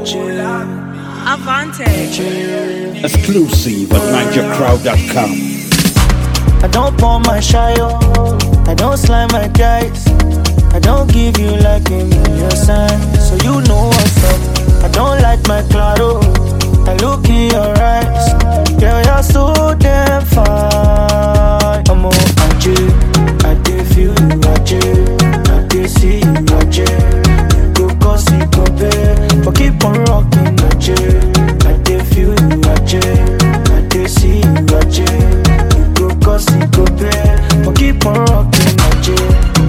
Avante. Exclusive at NigerCrowd.com. I don't pour my shayo, I don't slime my guys, I don't give you like a million signs, so you know what's up. I don't like my claro, I look in your eyes, girl you're so damn fine. I'm on AJ, I dey feel you AJ, I dey see you AJ, you go cause it go pay, but keep on rocking AJ, I dey feel you AJ, I dey see you AJ. Cause it go bad, but keep on rocking, my J.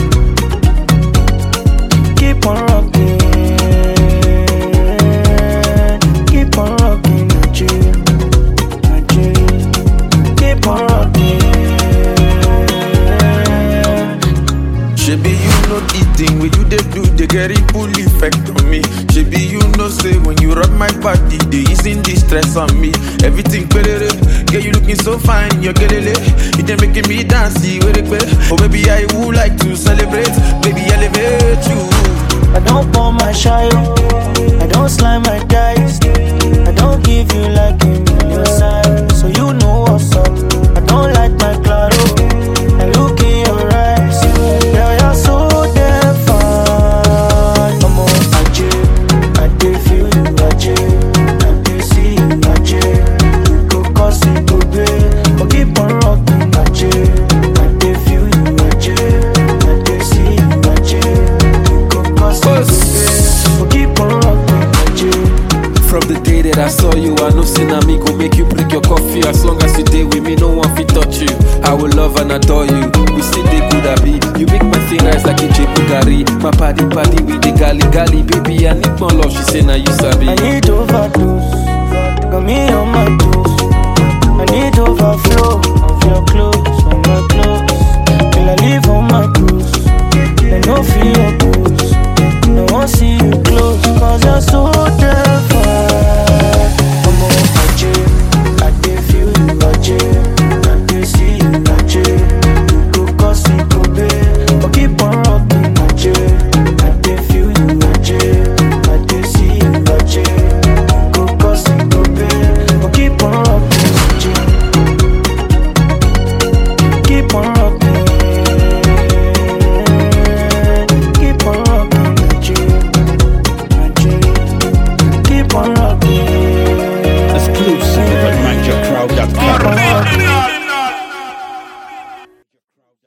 Keep on rocking, keep on rocking, my J. My J. Keep on rocking. Shebi you know the thing when you dey do, they get it full effect on me. Shebi you know say when you rub my body, they easing the stress on me. Everything better, girl you looking so fine, you're getting it. You dey making me dance, see where it go. Oh baby I would like to celebrate, baby elevate you. I don't pour my shayo, I don't slime my guys, I don't give you like a million signs, so you know what's up. I don't like my claro, I look in your eyes, girl you're so damn fine. I'm on AJ, I dey feel you AJ, I dey see you AJ, you go cause it go pay, but keep on rocking AJ, I dey feel you AJ, I dey see you AJ, you go cause it go pay, but keep on rocking AJ. From the day that I saw you, I know sin me go make you break your coffee. As long as you stay with me, no one fit touch you. I will love and adore you. We see the good I be. You make my thing rise like a Bugari. My paddy with the gali. Baby, I need more love. She say now you sabi. I need overdose, got me on my toes. I need overflow of your clothes.